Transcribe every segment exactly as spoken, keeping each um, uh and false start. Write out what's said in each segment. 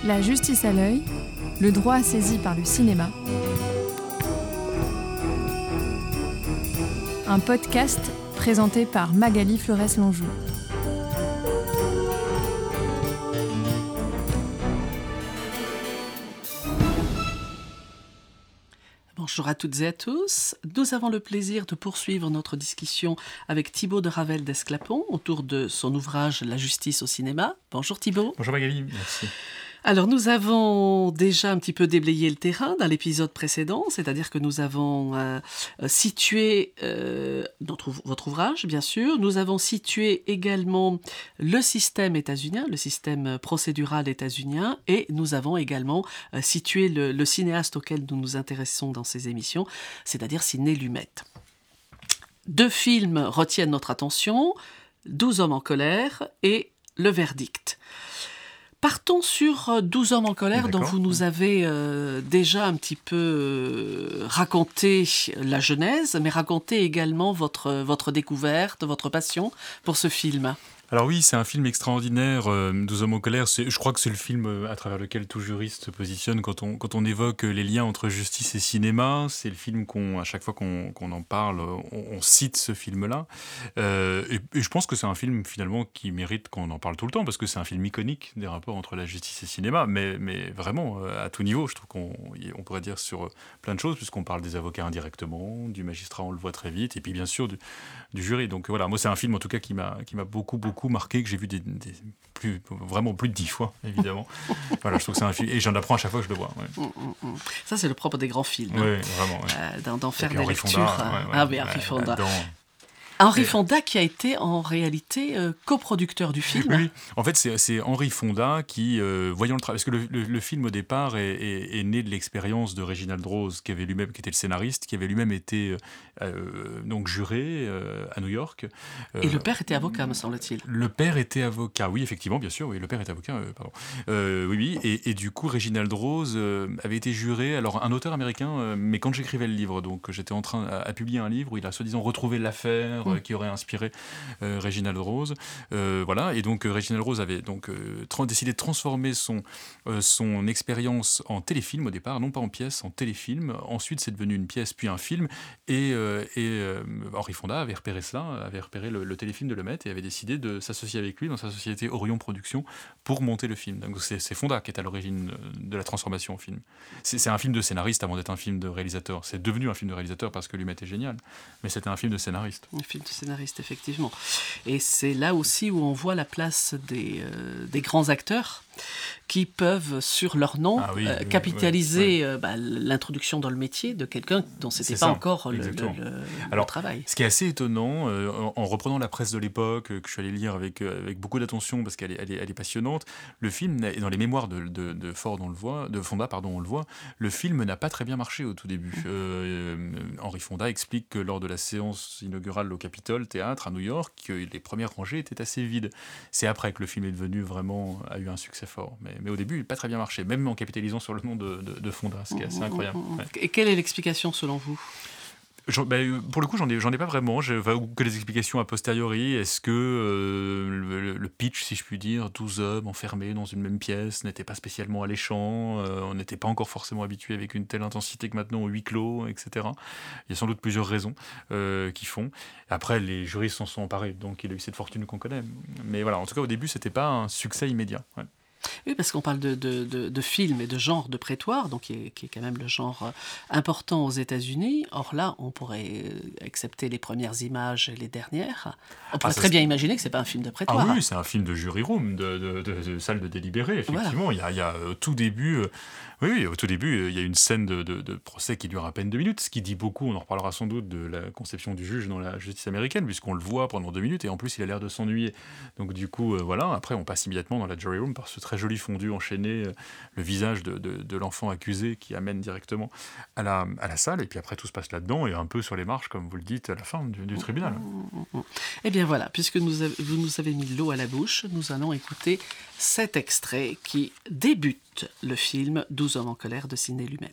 La justice à l'œil, le droit saisi par le cinéma. Un podcast présenté par Magali Flores-Lonjou. Bonjour à toutes et à tous. Nous avons le plaisir de poursuivre notre discussion avec Thibaut de Ravel d'Esclapon autour de son ouvrage La justice au cinéma. Bonjour Thibaut. Bonjour Magali, merci. Alors nous avons déjà un petit peu déblayé le terrain dans l'épisode précédent, c'est-à-dire que nous avons euh, situé euh, notre, votre ouvrage, bien sûr. Nous avons situé également le système états-unien, le système procédural états-unien, et nous avons également euh, situé le, le cinéaste auquel nous nous intéressons dans ces émissions, c'est-à-dire Sidney Lumet. Deux films retiennent notre attention, douze hommes en colère et Le verdict. Partons sur douze hommes en colère, D'accord. dont vous nous avez euh, déjà un petit peu euh, raconté la genèse, mais raconté également votre, votre découverte, votre passion pour ce film. Alors oui, c'est un film extraordinaire, euh, douze hommes en colère. C'est, je crois que c'est le film euh, à travers lequel tout juriste se positionne quand on, quand on évoque les liens entre justice et cinéma. C'est le film qu'on, à chaque fois qu'on, qu'on en parle, on, on cite ce film-là. Euh, et, et je pense que c'est un film finalement qui mérite qu'on en parle tout le temps, parce que c'est un film iconique des rapports entre la justice et le cinéma, mais, mais vraiment euh, à tout niveau. Je trouve qu'on on pourrait dire sur plein de choses, puisqu'on parle des avocats indirectement, du magistrat, on le voit très vite, et puis bien sûr du, du jury. Donc voilà, moi c'est un film en tout cas qui m'a, qui m'a beaucoup, beaucoup marqué, que j'ai vu des, des plus, vraiment plus de dix fois, évidemment. Voilà, je trouve que c'est un film, et j'en apprends à chaque fois que je le vois. Ouais. Mmh, mmh. Ça, c'est le propre des grands films. Oui, hein. vraiment. Ouais. Euh, d'en, d'en faire des Henri lectures. Fonda, ouais, ouais, ah oui, ouais, Henri Fonda. là-dedans. Henri Et... Fonda qui a été en réalité euh, coproducteur du film. Oui, en fait c'est, c'est Henri Fonda qui, euh, voyant le travail, parce que le, le, le film au départ est, est, est né de l'expérience de Reginald Rose, qui avait lui-même, qui était le scénariste, qui avait lui-même été euh, donc juré euh, à New York. Euh, Et le père était avocat, me semble-t-il. Le père était avocat, oui, effectivement, bien sûr, oui, le père était avocat, euh, pardon. Euh, oui, oui, et, et du coup Reginald Rose euh, avait été juré, alors un auteur américain, euh, mais quand j'écrivais le livre, donc j'étais en train à, à publier un livre où il a soi-disant retrouvé l'affaire mmh. euh, qui aurait inspiré Euh, Reginald Rose, euh, voilà, et donc euh, Reginald Rose avait donc euh, tra- décidé de transformer son euh, son expérience en téléfilm au départ, non pas en pièce, en téléfilm. Ensuite, c'est devenu une pièce puis un film, et, euh, et euh, Henri Fonda avait repéré cela, avait repéré le, le téléfilm de Lumet et avait décidé de s'associer avec lui dans sa société Orion Productions pour monter le film. Donc c'est, c'est Fonda qui est à l'origine de la transformation en film. C'est, c'est un film de scénariste avant d'être un film de réalisateur. C'est devenu un film de réalisateur parce que Lumet est génial, mais c'était un film de scénariste. Un film de scénariste, effectivement. Effectivement. Et c'est là aussi où on voit la place des, euh, des grands acteurs qui peuvent, sur leur nom, ah oui, euh, capitaliser oui, oui. Euh, bah, l'introduction dans le métier de quelqu'un dont ce n'était pas ça, encore le, le, le, Alors, le travail. Ce qui est assez étonnant, euh, en, en reprenant la presse de l'époque, euh, que je suis allé lire avec, euh, avec beaucoup d'attention parce qu'elle est, elle est, elle est passionnante, le film, et dans les mémoires de, de, de, Ford, on le voit, de Fonda, pardon, on le voit, le film n'a pas très bien marché au tout début. Euh, Henri Fonda explique que lors de la séance inaugurale au Capitole Théâtre à New York, que les premières rangées étaient assez vides. C'est après que le film est devenu vraiment, a eu un succès fort. Mais, mais au début, il n'a pas très bien marché, même en capitalisant sur le nom de, de, de Fonda, ce qui est assez incroyable. Ouais. Et quelle est l'explication selon vous ? J'en, ben, pour le coup, j'en ai, j'en ai pas vraiment, je, enfin, ou que les explications a posteriori. Est-ce que euh, le, le pitch, si je puis dire, douze hommes enfermés dans une même pièce n'était pas spécialement alléchant, euh, on n'était pas encore forcément habitué avec une telle intensité que maintenant au huis clos, et cetera. Il y a sans doute plusieurs raisons euh, qui font. Après, les juristes s'en sont emparés, donc il a eu cette fortune qu'on connaît. Mais voilà, en tout cas, au début, c'était pas un succès immédiat. Ouais. Oui, parce qu'on parle de, de, de, de film et de genre de prétoire, donc qui est, qui est quand même le genre important aux États-Unis. Or là, on pourrait accepter les premières images et les dernières. On pourrait ah, très bien imaginer que c'est pas un film de prétoire. Ah oui, c'est un film de jury room, de, de, de, de salle de délibéré. Effectivement, voilà. il, y a, il y a au tout début, euh, oui, oui, au tout début, il y a une scène de, de, de procès qui dure à peine deux minutes, ce qui dit beaucoup. On en reparlera sans doute de la conception du juge dans la justice américaine, puisqu'on le voit pendant deux minutes et en plus, il a l'air de s'ennuyer. Donc du coup, euh, voilà. Après, on passe immédiatement dans la jury room par ce très joli fondu enchaîné, euh, le visage de, de, de l'enfant accusé qui amène directement à la, à la salle, et puis après tout se passe là-dedans et un peu sur les marches, comme vous le dites, à la fin du, du tribunal. Eh bien voilà, puisque nous avez, vous nous avez mis l'eau à la bouche, nous allons écouter cet extrait qui débute le film douze hommes en colère de Sidney Lumet.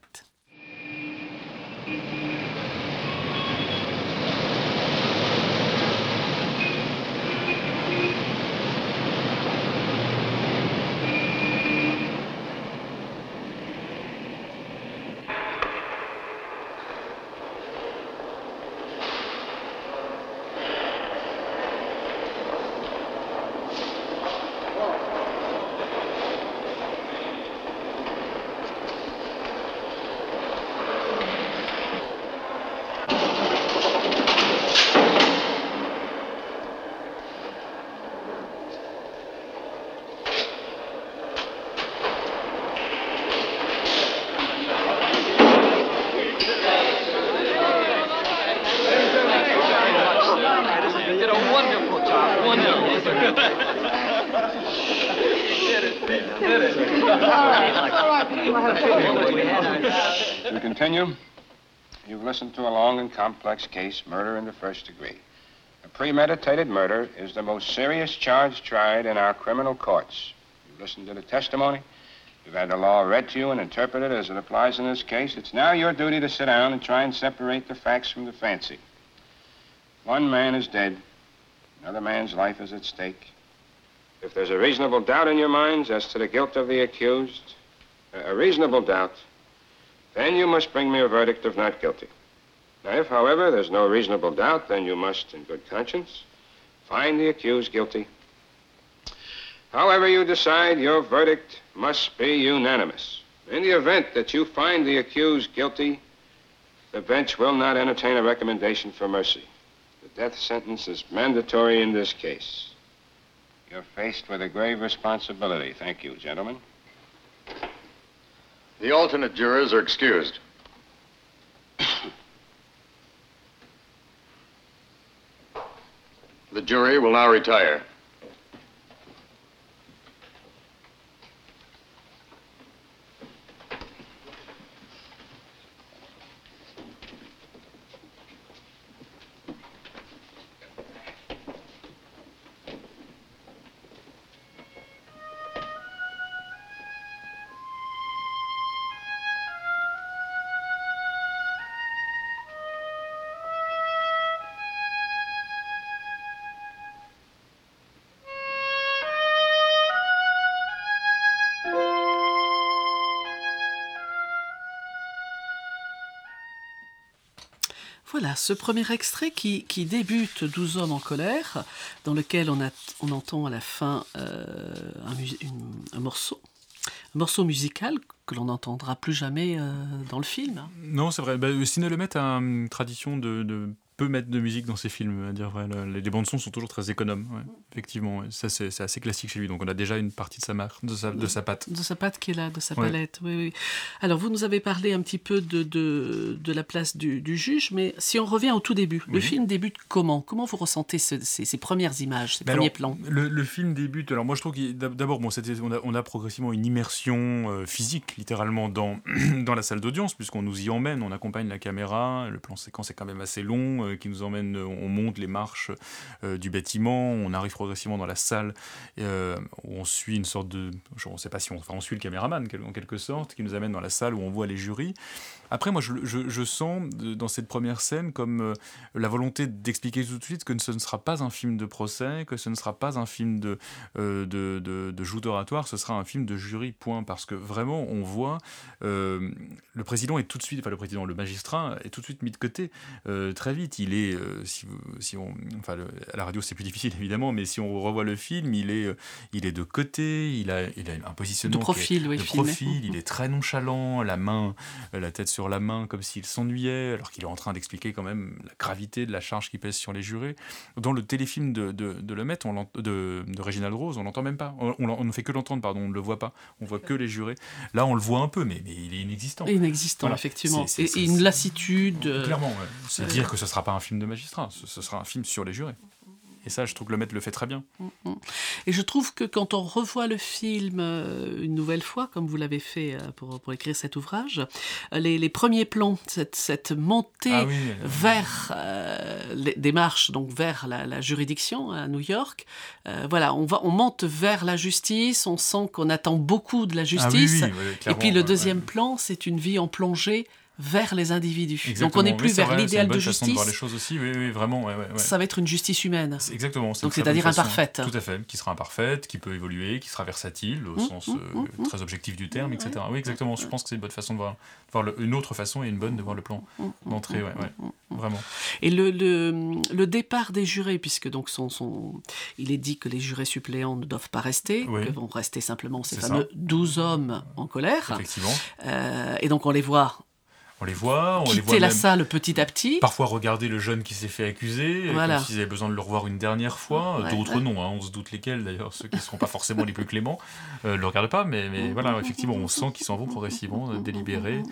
To continue, you've listened to a long and complex case, murder in the first degree. A premeditated murder is the most serious charge tried in our criminal courts. You've listened to the testimony. You've had the law read to you and interpreted as it applies in this case. It's now your duty to sit down and try and separate the facts from the fancy. One man is dead. Another man's life is at stake. If there's a reasonable doubt in your minds as to the guilt of the accused, a reasonable doubt, then you must bring me a verdict of not guilty. Now, if, however, there's no reasonable doubt, then you must, in good conscience, find the accused guilty. However you decide, your verdict must be unanimous. In the event that you find the accused guilty, the bench will not entertain a recommendation for mercy. The death sentence is mandatory in this case. You're faced with a grave responsibility. Thank you, gentlemen. The alternate jurors are excused. The jury will now retire. Voilà, ce premier extrait qui, qui débute douze hommes en colère, dans lequel on, a, on entend à la fin euh, un, une, un morceau, un morceau musical que l'on n'entendra plus jamais euh, dans le film. Non, c'est vrai. Bah, Sidney Lumet a une tradition de, de peu mettre de musique dans ses films. À dire, ouais, les, les bandes son sont toujours très économes. Ouais, effectivement, ouais. Ça c'est, c'est assez classique chez lui. Donc on a déjà une partie de sa marque, de sa, de sa patte. De sa patte qui est là, de sa ouais. palette. Oui, oui. Alors vous nous avez parlé un petit peu de, de, de la place du, du juge, mais si on revient au tout début, oui. Le film débute comment ? Comment vous ressentez ce, ces, ces premières images, ces mais premiers alors, plans ? le, le film débute. Alors moi je trouve qu'il d'abord bon, c'était, on a, on a progressivement une immersion euh, physique, littéralement dans dans la salle d'audience, puisqu'on nous y emmène, on accompagne la caméra. Le plan séquence est quand même assez long, euh, qui nous emmène. On monte les marches euh, du bâtiment, on arrive progressivement dans la salle euh, où on suit une sorte de... On ne sait pas si on... Enfin, on suit le caméraman en quelque sorte, qui nous amène dans la salle où on voit les jurys. Après, moi, je, je, je sens dans cette première scène comme euh, la volonté d'expliquer tout de suite que ce ne sera pas un film de procès, que ce ne sera pas un film de, euh, de, de, de joute oratoire, ce sera un film de jury, point. Parce que vraiment, on voit euh, le président est tout de suite, enfin le président, le magistrat est tout de suite mis de côté euh, très vite. Il est, euh, si, vous, si on, enfin le, à la radio c'est plus difficile évidemment, mais si on revoit le film, il est, euh, il est de côté, il a, il a un positionnement de profil, est, oui, de profil, il est très nonchalant, la main, la tête sur la main comme s'il s'ennuyait, alors qu'il est en train d'expliquer quand même la gravité de la charge qui pèse sur les jurés. Dans le téléfilm de, de, de Lumet, on de, de Reginald Rose, on l'entend même pas, on, on, on ne fait que l'entendre, pardon, on ne le voit pas, on voit que les jurés. Là, on le voit un peu, mais, mais il est inexistant. Inexistant, voilà. Effectivement. C'est, c'est, et, c'est, et une lassitude. Euh, clairement, ouais. C'est euh, dire que ce ne sera pas un film de magistrat, ce, ce sera un film sur les jurés. Et ça, je trouve que Lumet le fait très bien. Et je trouve que quand on revoit le film euh, une nouvelle fois, comme vous l'avez fait euh, pour, pour écrire cet ouvrage, euh, les, les premiers plans, cette, cette montée ah oui, euh... vers euh, les, des marches, donc vers la, la juridiction à New York, euh, voilà, on, va, on monte vers la justice, on sent qu'on attend beaucoup de la justice. Ah oui, oui, oui, et puis le deuxième ouais, plan, c'est une vie en plongée vers les individus. Exactement. Donc on n'est plus oui, vers vrai, l'idéal de justice. De voir les choses aussi, oui, oui, vraiment. Ouais, ouais, ouais. Ça va être une justice humaine. C'est exactement. C'est donc c'est-à-dire imparfaite. Tout à fait, qui sera imparfaite, qui peut évoluer, qui sera versatile au mmh, sens mmh, euh, mmh, très objectif du terme, et cetera. Oui, exactement. Je pense que c'est une bonne façon de voir, de voir le, une autre façon et une bonne de voir le plan d'entrée, ouais, ouais, vraiment. Et le, le, le départ des jurés, puisque donc son, son, il est dit que les jurés suppléants ne doivent pas rester, oui. que vont rester simplement ces c'est fameux ça. douze hommes en colère. Effectivement. Euh, et donc on les voit. On les voit, on quitter les voit la même salle petit à petit. Parfois regarder le jeune qui s'est fait accuser, voilà. Comme s'ils avaient besoin de le revoir une dernière fois. Ouais, D'autres ouais. non, hein, on se doute lesquels d'ailleurs, ceux qui ne seront pas forcément les plus cléments, euh, ne le regardent pas, mais, mais voilà, effectivement, on sent qu'ils s'en vont progressivement, euh, délibérés.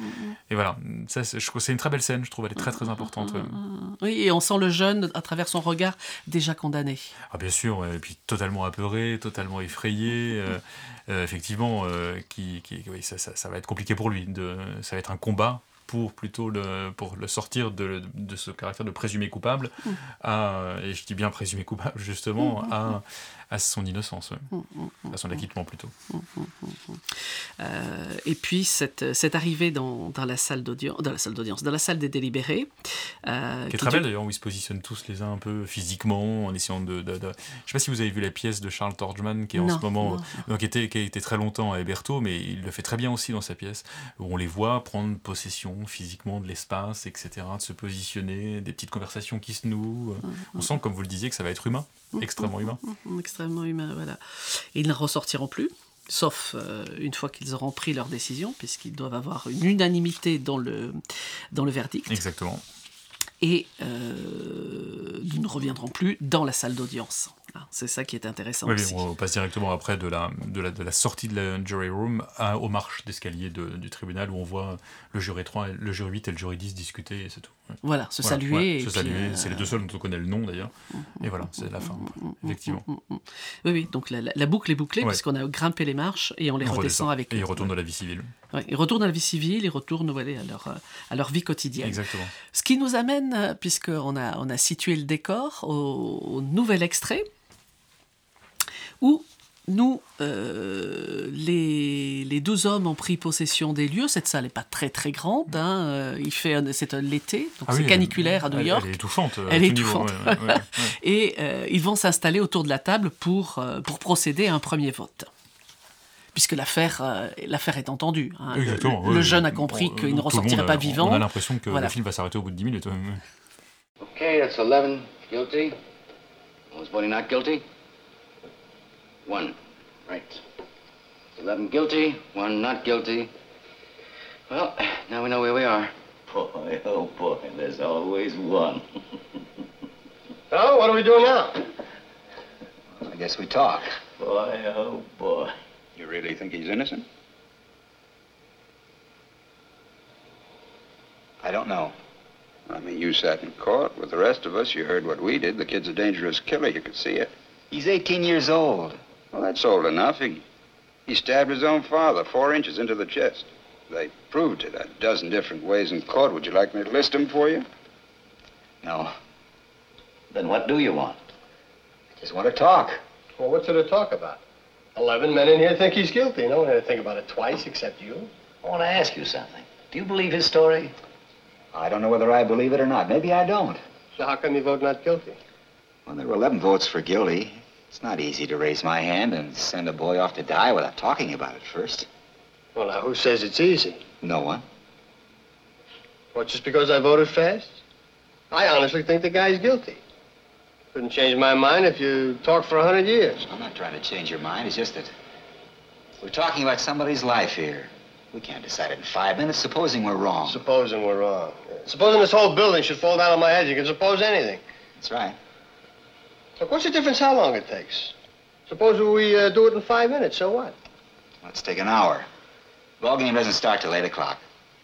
Et voilà, ça, c'est, je trouve c'est une très belle scène, je trouve elle est très très importante. Ouais. Oui, et on sent le jeune à travers son regard déjà condamné. Ah bien sûr, ouais, et puis totalement apeuré, totalement effrayé, euh, euh, effectivement, euh, qui, qui, oui, ça, ça, ça va être compliqué pour lui, de, ça va être un combat pour plutôt le, pour le sortir de, de ce caractère de présumé coupable, mmh. à, et je dis bien présumé coupable justement, mmh. à, à son innocence, ouais. mmh. à son acquittement plutôt. Mmh. Euh, et puis cette, cette arrivée dans, dans, la salle d'audience, dans la salle d'audience, dans la salle des délibérés. Euh, qui est très belle d'ailleurs, où ils se positionnent tous les uns un peu physiquement, en essayant de... de, de... Je ne sais pas si vous avez vu la pièce de Charles Torgman, qui est en non, ce moment... Non, donc, qui, était, qui a été très longtemps à Hébertot, mais il le fait très bien aussi dans sa pièce, où on les voit prendre possession physiquement de l'espace, et cetera, de se positionner, des petites conversations qui se nouent. Mmh. On sent, comme vous le disiez, que ça va être humain, mmh. extrêmement humain. Mmh. Extrêmement humain, voilà. Et ils ne ressortiront plus, sauf euh, une fois qu'ils auront pris leur décision, puisqu'ils doivent avoir une unanimité dans le, dans le verdict. Exactement. Et euh, nous ne reviendrons plus dans la salle d'audience. C'est ça qui est intéressant oui, aussi. Oui, on passe directement après de la, de la, de la sortie de la jury room à, aux marches d'escalier de, du tribunal, où on voit le jury trois, le jury huit et le jury dix discuter, et c'est tout. Ouais. Voilà, se voilà, saluer. Ouais, et se puis, saluer, euh... c'est les deux seuls dont on connaît le nom d'ailleurs. Et voilà, c'est la fin, effectivement. Oui, oui, donc la, la boucle est bouclée, ouais. puisqu'on a grimpé les marches et on les on redescend, redescend avec eux. Et eux. ils retournent dans la vie civile. Ouais, ils retournent dans la vie civile, ils retournent ouais, à, leur, à leur vie quotidienne. Exactement. Ce qui nous amène, puisqu'on a, on a situé le décor, au, au nouvel extrait, où nous, euh, les, les deux hommes ont pris possession des lieux. Cette salle n'est pas très très grande. Hein. Il fait, c'est l'été, donc ah c'est oui, caniculaire elle, à New York. Elle est étouffante. Elle est étouffante. Ouais, ouais, ouais, ouais. Et euh, ils vont s'installer autour de la table pour, euh, pour procéder à un premier vote. Puisque l'affaire, euh, l'affaire est entendue. Hein. Exactement, le, ouais, le jeune a compris bon, qu'il ne ressortirait monde, pas vivant. On a l'impression que voilà. le film va s'arrêter au bout de dix minutes. OK, it's eleven guilty. Was voting not guilty? One. Right. Eleven guilty, one not guilty. Well, now we know where we are. Boy, oh boy, there's always one. So, what are we doing now? I guess we talk. Boy, oh boy. You really think he's innocent? I don't know. I mean, you sat in court with the rest of us. You heard what we did. The kid's a dangerous killer. You could see it. He's eighteen years old. Well, that's old enough. He, he stabbed his own father four inches into the chest. They proved it a dozen different ways in court. Would you like me to list them for you? No. Then what do you want? I just want to talk. Well, what's there to talk about? Eleven men in here think he's guilty. No one had to think about it twice except you. I want to ask you something. Do you believe his story? I don't know whether I believe it or not. Maybe I don't. So how come you vote not guilty? Well, there were eleven votes for guilty. It's not easy to raise my hand and send a boy off to die without talking about it first. Well, now, who says it's easy? No one. What, just because I voted fast? I honestly think the guy's guilty. Couldn't change my mind if you talked for a hundred years. I'm not trying to change your mind. It's just that we're talking about somebody's life here. We can't decide it in five minutes, supposing we're wrong. Supposing we're wrong. Supposing this whole building should fall down on my head. You can suppose anything. That's right. Look, what's the difference how long it takes? Suppose we uh, do it in five minutes, so what? Let's take an hour. Ball game doesn't start till eight o'clock.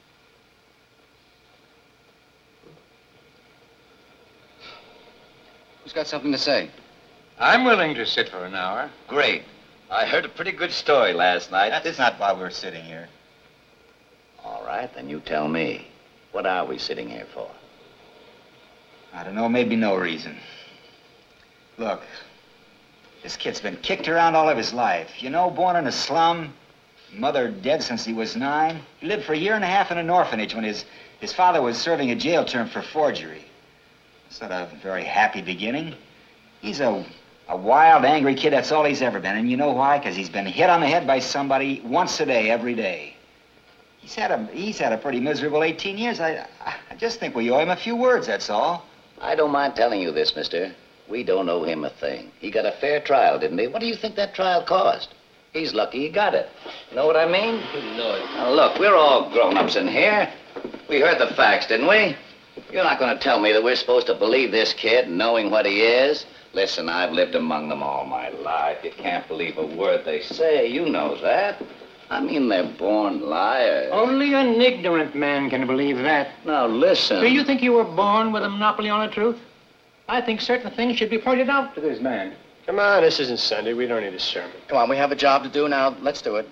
Who's got something to say? I'm willing to sit for an hour. Great. I heard a pretty good story last night. That's not why we're sitting here. All right, then you tell me. What are we sitting here for? I don't know, maybe no reason. Look, this kid's been kicked around all of his life. You know, born in a slum, mother dead since he was nine. He lived for a year and a half in an orphanage when his, his father was serving a jail term for forgery. It's not a very happy beginning. He's a, a wild, angry kid, that's all he's ever been. And you know why? Because he's been hit on the head by somebody once a day, every day. He's had a, he's had a pretty miserable eighteen years. I, I just think we owe him a few words, that's all. I don't mind telling you this, mister. We don't owe him a thing. He got a fair trial, didn't he? What do you think that trial cost? He's lucky he got it. Know what I mean? No. Now, look, we're all grown-ups in here. We heard the facts, didn't we? You're not going to tell me that we're supposed to believe this kid, knowing what he is? Listen, I've lived among them all my life. You can't believe a word they say. You know that. I mean, they're born liars. Only an ignorant man can believe that. Now, listen. Do you think you were born with a monopoly on the truth? I think certain things should be pointed out to this man. Come on, this isn't Sunday. We don't need a sermon. Come on, we have a job to do now. Let's do it.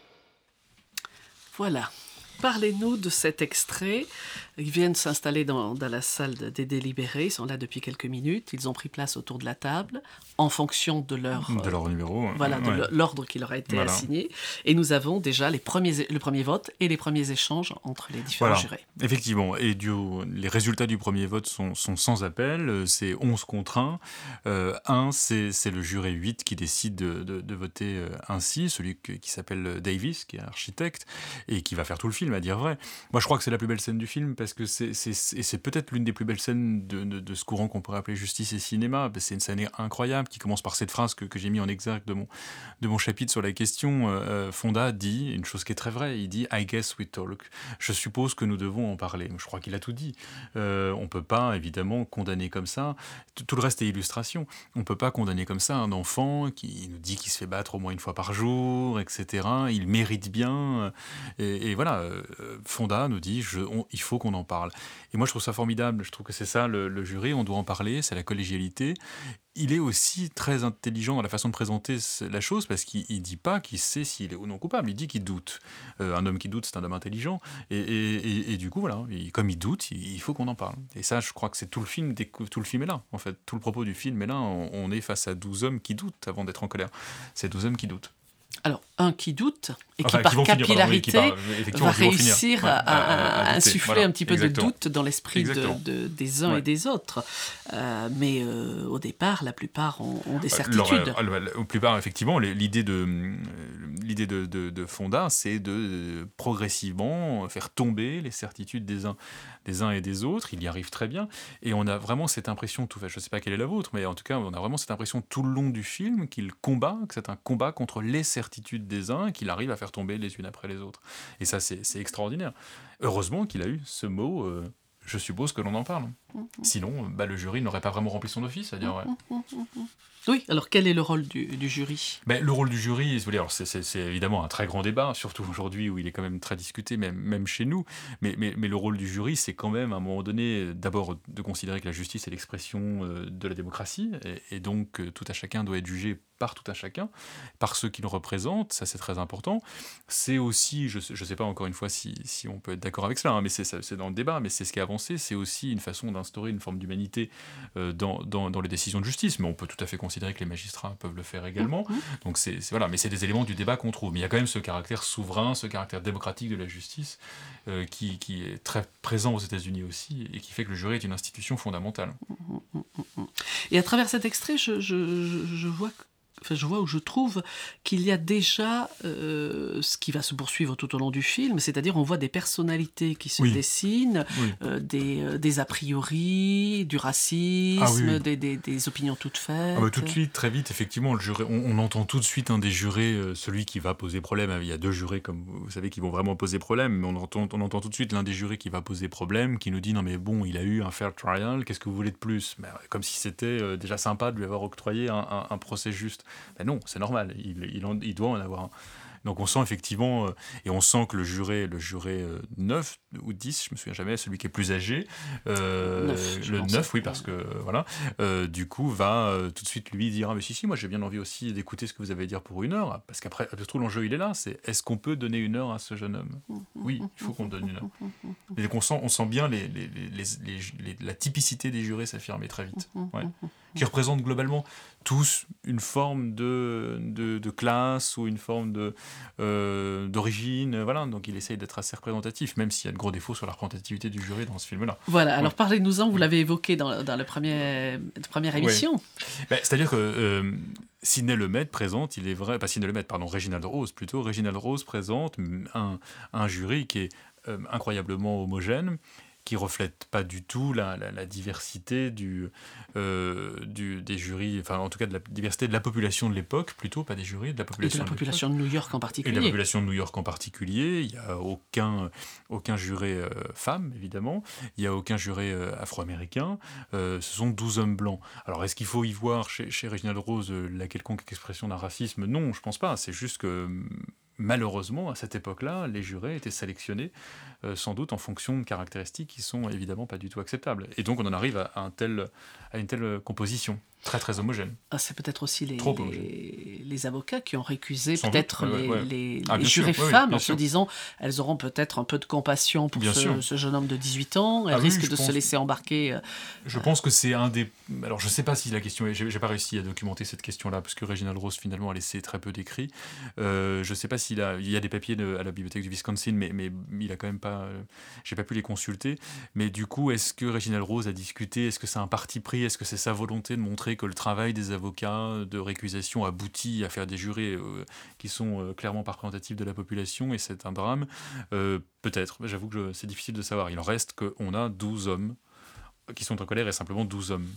Voilà. Parlez-nous de cet extrait. Ils viennent s'installer dans, dans la salle des délibérés. Ils sont là depuis quelques minutes. Ils ont pris place autour de la table en fonction de leur, de leur numéro. Voilà, de ouais. l'ordre qui leur a été voilà. assigné. Et nous avons déjà les premiers, le premier vote et les premiers échanges entre les différents voilà. jurés. Effectivement. Et du, les résultats du premier vote sont, sont sans appel. C'est onze contre un. Euh, un, c'est, c'est le juré huit qui décide de, de, de voter ainsi, celui que, qui s'appelle Davis, qui est architecte, et qui va faire tout le film, à dire vrai. Moi, je crois que c'est la plus belle scène du film, parce que c'est, c'est, c'est, c'est peut-être l'une des plus belles scènes de, de, de ce courant qu'on pourrait appeler justice et cinéma. C'est une scène incroyable qui commence par cette phrase que, que j'ai mis en exergue de mon, de mon chapitre sur la question. Euh, Fonda dit une chose qui est très vraie. Il dit « I guess we talk ». Je suppose que nous devons en parler. Je crois qu'il a tout dit. Euh, on ne peut pas, évidemment, condamner comme ça. Tout le reste est illustration. On ne peut pas condamner comme ça un enfant qui nous dit qu'il se fait battre au moins une fois par jour, et cetera. Il mérite bien. Et, et voilà, euh, Fonda nous dit je, on, il faut qu'on en parle. Et moi, je trouve ça formidable. Je trouve que c'est ça, le, le jury. On doit en parler. C'est la collégialité. Il est aussi très intelligent dans la façon de présenter la chose, parce qu'il ne dit pas qu'il sait s'il est ou non coupable, il dit qu'il doute. Euh, un homme qui doute, c'est un homme intelligent, et, et, et, et du coup, voilà, il, comme il doute, il, il faut qu'on en parle. Et ça, je crois que c'est tout le film, tout le film est là, en fait. Tout le propos du film est là, on, on est face à douze hommes qui doutent avant d'être en colère. C'est douze hommes qui doutent. Alors, un qui doute et enfin, qui, par qui capillarité, finir, pardon, oui, qui va réussir ouais, à, à, à, à insuffler voilà, un petit peu exactement. de doute dans l'esprit de, de, des uns ouais. et des autres. Euh, mais euh, au départ, la plupart ont, ont des certitudes. Alors, euh, la plupart, effectivement, l'idée de, l'idée de, de, de Fonda, c'est de progressivement faire tomber les certitudes des uns, des uns et des autres. Il y arrive très bien. Et on a vraiment cette impression, tout, je ne sais pas quelle est la vôtre, mais en tout cas, on a vraiment cette impression tout le long du film qu'il combat, que c'est un combat contre les certitudes des uns, qu'il arrive à faire tomber les unes après les autres. Et ça, c'est, c'est extraordinaire. Heureusement qu'il a eu ce mot, euh, je suppose que l'on en parle. Mmh. Sinon, bah, le jury n'aurait pas vraiment rempli son office, à dire ouais. Mmh. Oui, alors quel est le rôle du, du jury ? Ben, le rôle du jury, alors c'est, c'est, c'est évidemment un très grand débat, surtout aujourd'hui où il est quand même très discuté, même, même chez nous. Mais, mais, mais le rôle du jury, c'est quand même à un moment donné, d'abord de considérer que la justice est l'expression de la démocratie, et, et donc tout à chacun doit être jugé par tout un chacun, par ceux qui le représentent, ça c'est très important. C'est aussi, je ne sais, sais pas encore une fois si, si on peut être d'accord avec cela, hein, mais c'est, c'est dans le débat, mais c'est ce qui est avancé, c'est aussi une façon d'instaurer une forme d'humanité euh, dans, dans, dans les décisions de justice, mais on peut tout à fait considérer que les magistrats peuvent le faire également. Donc c'est, c'est, voilà, mais c'est des éléments du débat qu'on trouve. Mais il y a quand même ce caractère souverain, ce caractère démocratique de la justice euh, qui, qui est très présent aux États-Unis aussi, et qui fait que le jury est une institution fondamentale. Et à travers cet extrait, je, je, je, je vois que Enfin, je vois où je trouve qu'il y a déjà euh, ce qui va se poursuivre tout au long du film, c'est-à-dire on voit des personnalités qui se oui. dessinent, oui. euh, des, euh, des a priori, du racisme, ah, oui, oui. Des, des, des opinions toutes faites. Ah, bah, tout de suite, très vite, effectivement, le juré, on, on entend tout de suite un des jurés, euh, celui qui va poser problème. Il y a deux jurés, comme vous savez, qui vont vraiment poser problème, mais on entend, on entend tout de suite l'un des jurés qui va poser problème, qui nous dit « Non mais bon, il a eu un fair trial, qu'est-ce que vous voulez de plus ?» Mais, comme si c'était euh, déjà sympa de lui avoir octroyé un, un, un procès juste. Ben non, c'est normal, il, il, en, il doit en avoir un. Donc on sent effectivement, euh, et on sent que le juré, le juré euh, neuf ou dix, je me souviens jamais, celui qui est plus âgé, euh, neuf, le neuf, oui, parce que euh, voilà, euh, du coup va euh, tout de suite lui dire ah mais si si, moi j'ai bien envie aussi d'écouter ce que vous avez à dire pour une heure, parce qu'après tout l'enjeu il est là, c'est est-ce qu'on peut donner une heure à ce jeune homme ? Oui, il faut qu'on donne une heure. Et donc on sent, on sent bien les, les, les, les, les, les, la typicité des jurés s'affirmer très vite, ouais. Qui représentent globalement tous une forme de, de, de classe ou une forme de, euh, d'origine, voilà. Donc il essaye d'être assez représentatif, même s'il y a de gros défauts sur la représentativité du jury dans ce film-là. Voilà, alors ouais. Parlez-nous-en, vous l'avez évoqué dans, dans la, première, la première émission. Ouais. Ben, c'est-à-dire que euh, Sidney Lumet présente, il est vrai, pas Sidney Lumet, pardon, Reginald Rose plutôt, Reginald Rose présente un, un jury qui est euh, incroyablement homogène, qui ne reflète pas du tout la, la, la diversité du, euh, du, des jurys, enfin en tout cas de la diversité de la population de l'époque, plutôt, pas des jurys, de la population Et de la de population de New York en particulier. Et de la population de New York en particulier. Il n'y a aucun, aucun juré euh, femme, évidemment. Il n'y a aucun juré euh, afro-américain. Euh, ce sont douze hommes blancs. Alors est-ce qu'il faut y voir chez, chez Reginald Rose euh, la quelconque expression d'un racisme ? Non, je ne pense pas. C'est juste que malheureusement, à cette époque-là, les jurés étaient sélectionnés euh, sans doute en fonction de caractéristiques qui sont évidemment pas du tout acceptables. Et donc on en arrive à, un tel, à une telle composition, très très homogène. Ah, c'est peut-être aussi les, Trop les, les avocats qui ont récusé Sans peut-être doute, ouais, les, ouais. les, Ah, les bien sûr, jurés oui, oui, femmes bien en se sûr. disant elles auront peut-être un peu de compassion pour Bien ce, sûr. ce jeune homme de dix-huit ans, elles Ah oui, risquent je de pense- se laisser embarquer. euh, Je pense que c'est un des... Alors je sais pas si la question est... J'ai, j'ai pas réussi à documenter cette question-là, parce que Reginald Rose finalement a laissé très peu d'écrits. Euh, je sais pas s'il a... Il y a des papiers de... à la bibliothèque du Wisconsin, mais, mais il a quand même pas... J'ai pas pu les consulter. Mais du coup, est-ce que Reginald Rose a discuté? Est-ce que c'est un parti pris? Est-ce que c'est sa volonté de montrer que le travail des avocats de récusation aboutit à faire des jurés euh, qui sont euh, clairement pas représentatifs de la population, et c'est un drame? euh, Peut-être. J'avoue que je... c'est difficile de savoir. Il en reste qu'on a douze hommes qui sont en colère, et simplement douze hommes.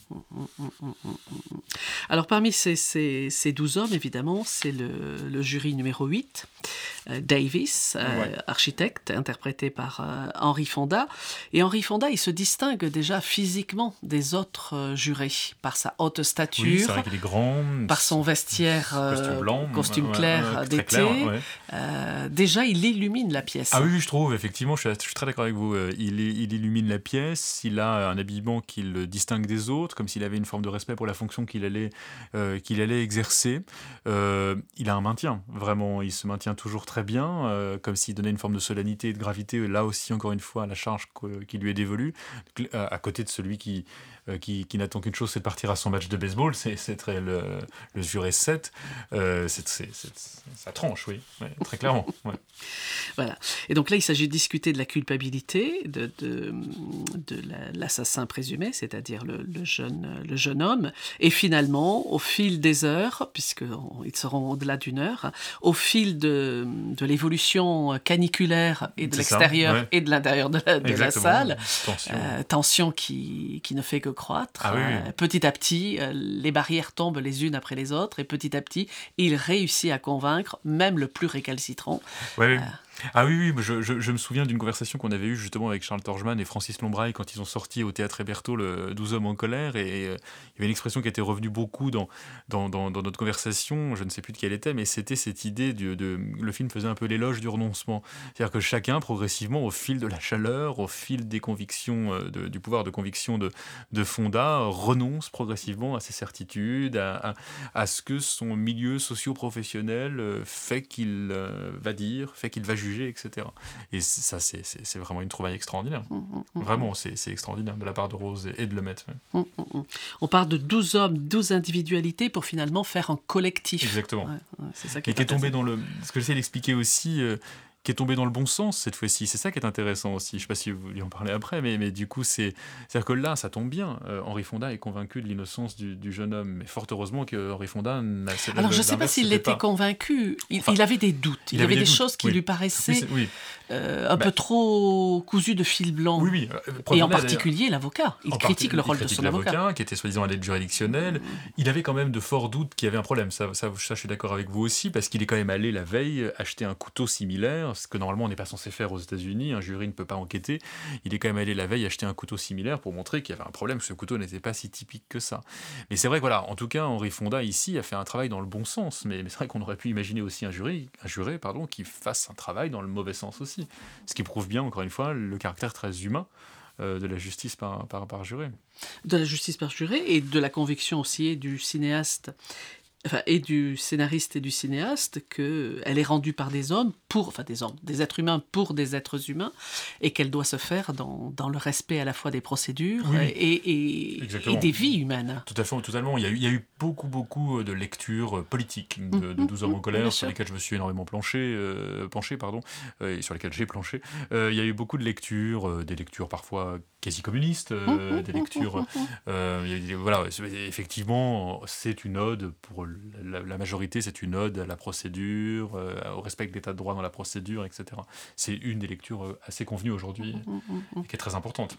Alors parmi ces, ces, ces douze hommes, évidemment, c'est le, le jury numéro huit, euh, Davis, euh, Ouais. architecte, interprété par euh, Henry Fonda. Et Henry Fonda, il se distingue déjà physiquement des autres euh, jurés, par sa haute stature, Oui, c'est vrai qu'il est grand. par son vestiaire euh, costume blanc, costume ouais, clair ouais, très d'été. clair, ouais. Euh, déjà, il illumine la pièce. Ah oui, oui, je trouve, effectivement, je suis, je suis très d'accord avec vous. Euh, Il, est- il illumine la pièce, il a un habillement qui le distingue des autres, comme s'il avait une forme de respect pour la fonction qu'il allait, euh, qu'il allait exercer. Euh, il a un maintien, vraiment, il se maintient toujours très bien, euh, comme s'il donnait une forme de solennité et de gravité, là aussi, encore une fois, à la charge que- qui lui est dévolue, à, à côté de celui qui, euh, qui, qui n'attend qu'une chose, c'est de partir à son match de baseball, c'est, c'est très le, le juré sept, euh, c'est, c'est, c'est- ça tranche, oui, ouais, très clairement. Ouais. Voilà. Et donc là, il s'agit de discuter de la culpabilité de, de, de la- l'assassin présumé, c'est-à-dire le, le jeune, le jeune homme. Et finalement, au fil des heures, puisqu'ils seront au-delà d'une heure, au fil de, de l'évolution caniculaire et de C'est ça, l'extérieur ouais. et de l'intérieur de la, de la Exactement. salle, Tension. euh, tension qui, qui ne fait que croître. Ah oui, oui. Euh, petit à petit, euh, les barrières tombent les unes après les autres, et petit à petit, il réussit à convaincre même le plus récalcitrant. Ouais, oui. Ah oui, oui, je, je, je me souviens d'une conversation qu'on avait eue justement avec Charles Torgman et Francis Lombraille quand ils ont sorti au Théâtre Hébertot le douze hommes en colère, et euh, il y avait une expression qui était revenue beaucoup dans, dans, dans, dans notre conversation, je ne sais plus de quelle était, mais c'était cette idée de, de... Le film faisait un peu l'éloge du renoncement. C'est-à-dire que chacun, progressivement, au fil de la chaleur, au fil des convictions, euh, de, du pouvoir de conviction de, de Fonda, renonce progressivement à ses certitudes, à, à, à ce que son milieu socio-professionnel euh, fait qu'il euh, va dire, fait qu'il va juger, et cetera. Et c'est- ça, c'est, c'est, c'est vraiment une trouvaille extraordinaire. Vraiment, c'est, c'est extraordinaire de la part de Rose et de Lumet. Ouais. Hum, hum, hum. On parle de douze hommes, douze individualités pour finalement faire un collectif. Exactement. Ouais, ouais, c'est ça qui Et qui est tombé intéressant. dans le... Ce que j'essaie d'expliquer aussi... euh, qui est tombé dans le bon sens cette fois-ci. C'est ça qui est intéressant aussi. Je ne sais pas si vous vouliez en parler après, mais, mais du coup, c'est... C'est-à-dire que là, ça tombe bien. Euh, Henry Fonda est convaincu de l'innocence du, du jeune homme. Mais fort heureusement que Henry Fonda n'a... Alors, je ne sais pas l'inverse s'il se fait était pas. convaincu. Il, Enfin, il avait des doutes. Il, y avait des, doutes, choses qui oui. lui paraissaient Oui, c'est- oui. euh, un Bah, peu trop cousues de fil blanc. Oui, oui. Euh, Et preuve en en est, d'ailleurs. particulier l'avocat. Il En critique partie, le rôle il de critique son avocat. l'avocat, qui était soi-disant à l'aide juridictionnelle. Il avait quand même de forts doutes qu'il y avait un problème. Ça, ça, ça, je suis d'accord avec vous aussi, parce qu'il est quand même allé la veille acheter un couteau similaire, ce que normalement on n'est pas censé faire aux États-Unis. Un jury ne peut pas enquêter. Il est quand même allé la veille acheter un couteau similaire pour montrer qu'il y avait un problème, que ce couteau n'était pas si typique que ça. Mais c'est vrai que voilà, en tout cas, Henry Fonda ici a fait un travail dans le bon sens. Mais, mais c'est vrai qu'on aurait pu imaginer aussi un jury, un juré, pardon, qui fasse un travail dans le mauvais sens aussi. Ce qui prouve bien, encore une fois, le caractère très humain euh, de la justice par, par, par juré. De la justice par juré et de la conviction aussi et du cinéaste, enfin, et du scénariste et du cinéaste, qu'elle est rendue par des hommes, pour, enfin des hommes, des êtres humains pour des êtres humains, et qu'elle doit se faire dans, dans le respect à la fois des procédures Oui, et, et, exactement. et des vies humaines. Tout à fait, totalement. Il y a eu, il y a eu beaucoup, beaucoup de lectures politiques de, de douze hommes en Bien colère, sûr. sur lesquelles je me suis énormément planché, euh, penché, pardon, euh, et sur lesquelles j'ai planché. Euh, il y a eu beaucoup de lectures, euh, des lectures parfois quasi communistes, euh, des lectures... euh, il y a eu des- voilà, c'est- effectivement, c'est une ode, pour la, la majorité, c'est une ode à la procédure, euh, au respect de l'état de droit dans la procédure, et cetera. C'est une des lectures euh, assez convenues aujourd'hui, et qui est très importante.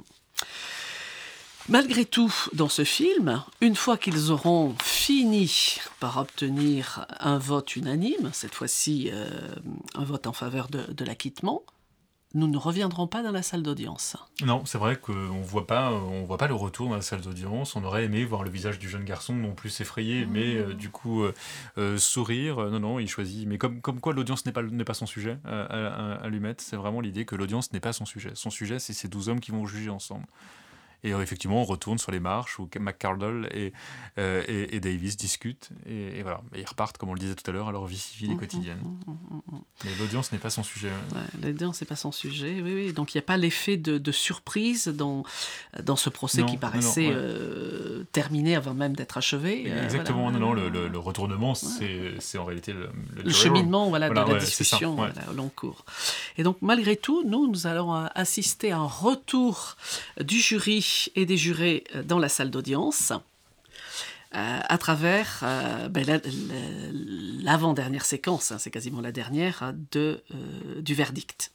Malgré tout, dans ce film, une fois qu'ils auront fini par obtenir un vote unanime, cette fois-ci euh, un vote en faveur de, de l'acquittement, nous ne reviendrons pas dans la salle d'audience. Non, c'est vrai qu'on voit pas, on voit pas le retour dans la salle d'audience. On aurait aimé voir le visage du jeune garçon, non plus effrayé, mmh. mais euh, du coup euh, euh, sourire. Non, non, il choisit. Mais comme, comme quoi, l'audience n'est pas, n'est pas son sujet euh, à, à, à lui mettre. C'est vraiment l'idée que l'audience n'est pas son sujet. Son sujet, c'est ces douze hommes qui vont juger ensemble. Et euh, effectivement, on retourne sur les marches où McCardle et, euh, et, et Davis discutent. Et, et voilà, et ils repartent, comme on le disait tout à l'heure, à leur vie civile et quotidienne. Mmh, mmh, mmh. Mais l'audience n'est pas son sujet. Ouais, l'audience n'est pas son sujet, oui, oui. Donc il n'y a pas l'effet de, de surprise dans, dans ce procès non, qui paraissait non, non, ouais. euh, terminé avant même d'être achevé. Euh, Exactement, voilà. non, non, le, le, le retournement, ouais. c'est, c'est en réalité le, le, le cheminement voilà, voilà, de la ouais, discussion ouais. voilà, au long cours. Et donc malgré tout, nous, nous allons assister à un retour du jury et des jurés dans la salle d'audience euh, à travers euh, ben, la, la, l'avant-dernière séquence, hein, c'est quasiment la dernière, de, euh, du verdict.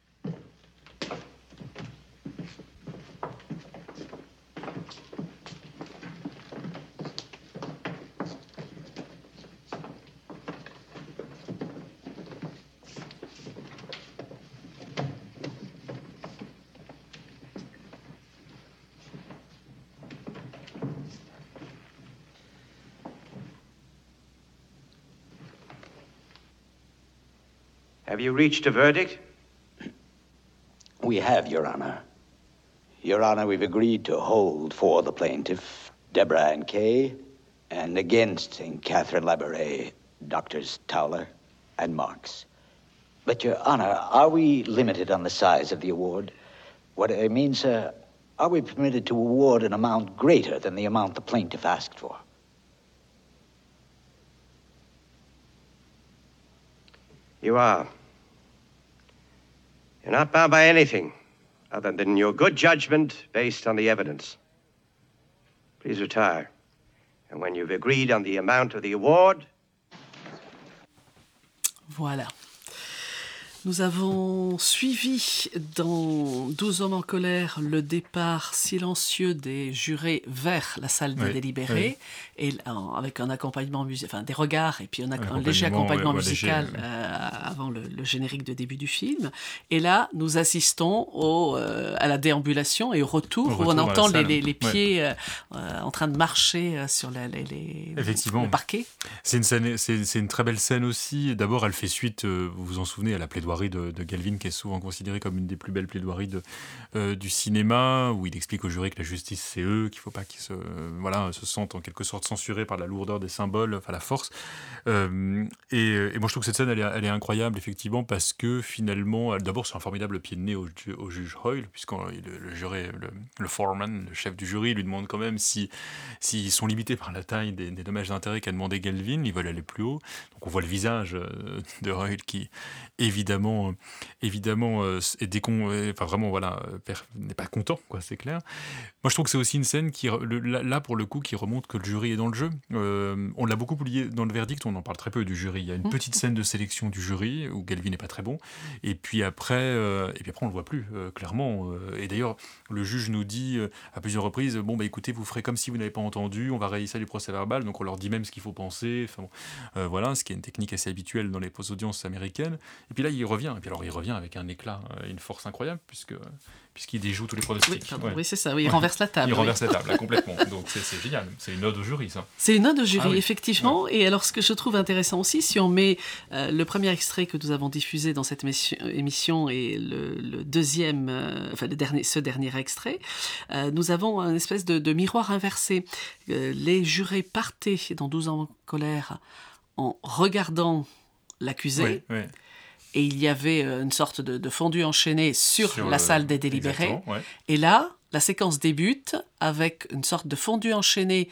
Have you reached a verdict? We have, Your Honor. Your Honor, we've agreed to hold for the plaintiff, Deborah Ann Kay, and against Saint Catherine Labouré, Doctors Towler and Marks. But, Your Honor, are we limited on the size of the award? What I mean, sir, are we permitted to award an amount greater than the amount the plaintiff asked for? You are. You're not bound by anything other than your good judgment based on the evidence. Please retire. And when you've agreed on the amount of the award... Voilà. Nous avons suivi dans douze hommes en colère le départ silencieux des jurés vers la salle des oui, délibérés, oui. et euh, avec un accompagnement musical, enfin des regards et puis un, un, un léger accompagnement ouais, musical léger, euh, avant le, le générique de début du film. Et là, nous assistons au, euh, à la déambulation et au retour, au retour où on entend les, les, les pieds ouais. euh, en train de marcher sur la, les, les, Effectivement. le parquet. C'est une, scène, c'est, c'est une très belle scène aussi. D'abord, elle fait suite, euh, vous vous en souvenez, à la plaidoirie De, de Galvin, qui est souvent considérée comme une des plus belles plaidoiries de, euh, du cinéma, où il explique aux jurés que la justice c'est eux, qu'il ne faut pas qu'ils se, euh, voilà, se sentent en quelque sorte censurés par la lourdeur des symboles, enfin la force. Euh, et, et moi je trouve que cette scène elle est, elle est incroyable effectivement parce que finalement, elle, d'abord c'est un formidable pied de nez au, au juge Hoyle, puisque le, le juré, le, le foreman, le chef du jury, lui demande quand même si s'ils sont limités par la taille des, des dommages d'intérêt qu'a demandé Galvin, ils veulent aller plus haut. Donc on voit le visage de Hoyle qui évidemment évidemment, évidemment euh, est décon, euh, enfin vraiment voilà, euh, n'est pas content, quoi, c'est clair. Moi, je trouve que c'est aussi une scène qui, le, là pour le coup, qui remonte que le jury est dans le jeu. Euh, on l'a beaucoup oublié dans le verdict, on en parle très peu du jury. Il y a une mmh. petite scène de sélection du jury où Galvin n'est pas très bon, et puis après, euh, et puis après on le voit plus euh, clairement. Euh, et d'ailleurs, le juge nous dit euh, à plusieurs reprises, bon bah écoutez, vous ferez comme si vous n'avez pas entendu, on va réaliser ça du procès-verbal, donc on leur dit même ce qu'il faut penser. Enfin bon, euh, voilà, ce qui est une technique assez habituelle dans les audiences américaines. Et puis là, il revient. Et puis alors, il revient avec un éclat et une force incroyable, puisque, puisqu'il déjoue tous les pronostics. Oui, pardon, ouais. oui c'est ça. Oui, il ouais. renverse la table. Il oui. renverse la table, là, complètement. Donc c'est, c'est génial. C'est une ode au jury, ça. C'est une ode au jury, ah, oui. effectivement. Ouais. Et alors, ce que je trouve intéressant aussi, si on met euh, le premier extrait que nous avons diffusé dans cette émission, émission et le, le deuxième, euh, enfin le dernier, ce dernier extrait, euh, nous avons un espèce de, de miroir inversé. Euh, les jurés partaient dans douze ans en colère en regardant l'accusé. Oui, oui. Et il y avait une sorte de, de fondu enchaîné sur, sur la le... salle des délibérés. Ouais. Et là, la séquence débute avec une sorte de fondu enchaîné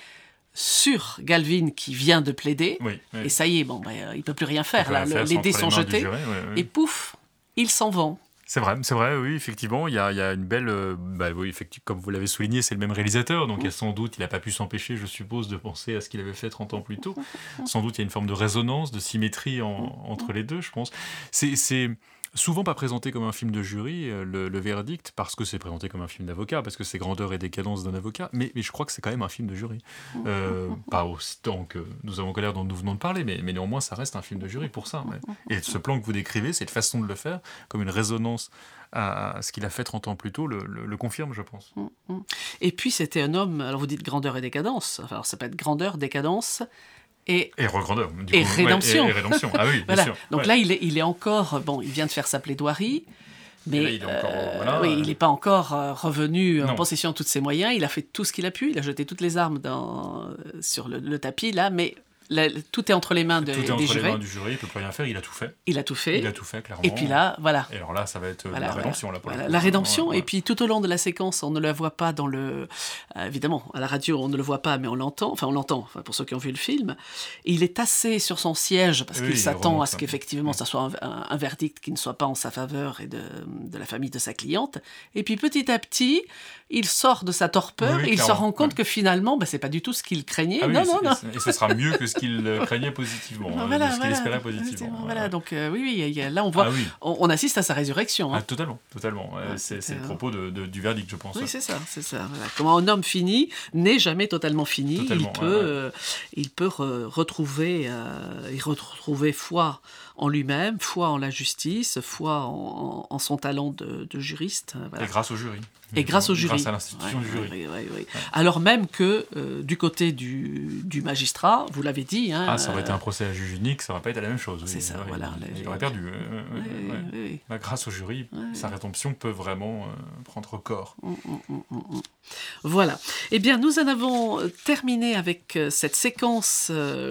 sur Galvin qui vient de plaider. Oui, oui. Et ça y est, bon, bah, il ne peut plus rien faire. Là. Rien le, les dés sont jetés. Jury, ouais, ouais. Et pouf, ils s'en vont. C'est vrai, c'est vrai, oui, effectivement, il y a, il y a une belle... Euh, bah oui, effectivement, comme vous l'avez souligné, c'est le même réalisateur, donc mmh. il y a sans doute, il n'a pas pu s'empêcher, je suppose, de penser à ce qu'il avait fait trente ans plus tôt. Sans doute, il y a une forme de résonance, de symétrie en, entre les deux, je pense. C'est, c'est, souvent pas présenté comme un film de jury, euh, le, le verdict, parce que c'est présenté comme un film d'avocat, parce que c'est grandeur et décadence d'un avocat, mais, mais je crois que c'est quand même un film de jury. Euh, pas autant que Nous avons colère dont nous venons de parler, mais, mais néanmoins ça reste un film de jury pour ça. Ouais. Et ce plan que vous décrivez, cette façon de le faire, comme une résonance à, à ce qu'il a fait trente ans plus tôt, le, le, le confirme, je pense. Et puis c'était un homme, alors vous dites grandeur et décadence, alors ça peut être grandeur, décadence... Et, et regrandeur, du et coup. rédemption. Ouais, et, et rédemption, ah oui, bien voilà. sûr. Donc ouais. là, il est, il est encore, bon, il vient de faire sa plaidoirie, mais là, il est encore, euh, voilà, oui, euh... il n'est pas encore euh, revenu non. en possession de tous ses moyens. Il a fait tout ce qu'il a pu, il a jeté toutes les armes dans, sur le, le tapis, là, mais la, tout est entre les mains de, tout est des entre jurés. les mains du jury, il ne peut plus rien faire, il a tout fait. Il a tout fait. Il a tout fait, clairement. Et puis là, voilà. Et alors là, ça va être voilà, la rédemption. Voilà. Là, pour voilà. le La rédemption, ouais, ouais. Et puis tout au long de la séquence, on ne la voit pas dans le... Euh, évidemment, à la radio, on ne le voit pas, mais on l'entend. Enfin, on l'entend, enfin, pour ceux qui ont vu le film. Et il est tassé sur son siège, parce oui, qu'il s'attend remonte, à ce hein. qu'effectivement, ça soit un, un, un verdict qui ne soit pas en sa faveur et de, de la famille de sa cliente. Et puis petit à petit, il sort de sa torpeur oui, oui, et il se rend compte ouais. que finalement, bah, c'est pas du tout ce qu'il craignait. Ah oui, non, non, non. Et ce sera mieux que ce qu'il craignait positivement, voilà, euh, de ce qu'il voilà, espérait positivement. Voilà, ouais. donc euh, oui, oui, il y a, là on voit, ah, oui. on, on assiste à sa résurrection. Hein. Ah, totalement, totalement. Ouais, Ouais, c'est, c'est le euh... propos de, de, du verdict, je pense. Oui, ouais. c'est ça, c'est ça. Voilà. Comment un homme fini n'est jamais totalement fini. Totalement, il peut, ouais, ouais. Euh, il peut re- retrouver, euh, il retrouver foi en lui-même, foi en la justice, foi en, en, en son talent de, de juriste. Voilà. Et grâce au jury. Et grâce au jury. Grâce à l'institution ouais, du jury. Oui, oui, oui. Ouais. Alors même que euh, du côté du, du magistrat, vous l'avez dit... Hein, ah, ça aurait été un procès à juge unique, ça n'aurait pas été la même chose. C'est oui, ça, ouais, voilà. Il, les, il aurait perdu. Euh, oui, ouais, ouais. Oui, oui. Bah, grâce au jury, ouais. sa rédemption peut vraiment euh, prendre corps. Mmh, mmh, mmh, mmh. Voilà. Eh bien, nous en avons terminé avec cette séquence euh,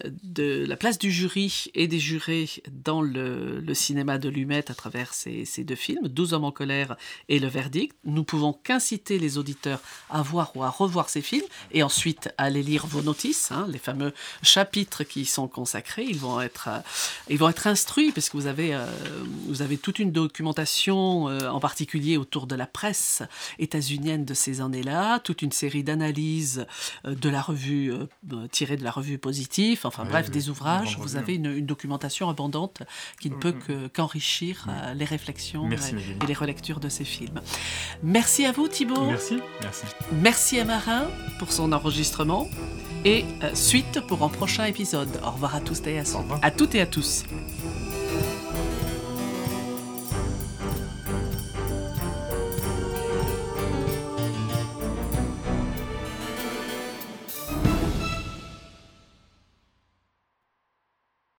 de la place du jury et des jurés dans le, le cinéma de Lumet à travers ces, ces deux films, douze hommes en colère et Le verdict. Nous pouvons qu'inciter les auditeurs à voir ou à revoir ces films et ensuite à aller lire vos notices, hein, les fameux chapitres qui y sont consacrés. Ils vont être, euh, ils vont être instruits parce que vous avez, euh, vous avez toute une documentation, euh, en particulier autour de la presse états-unienne de ces années-là, toute une série d'analyses euh, de la revue, euh, tirées de la revue Positif, enfin oui, bref, oui, des ouvrages. Vous revue, avez une, une documentation abondante qui ne peut que, qu'enrichir oui. euh, les réflexions Merci, et, et les relectures de ces films. Merci à vous, Thibaut. Merci. Merci. Merci à Marin pour son enregistrement et euh, suite pour un prochain épisode. Au revoir à tous et à, à toutes et à tous.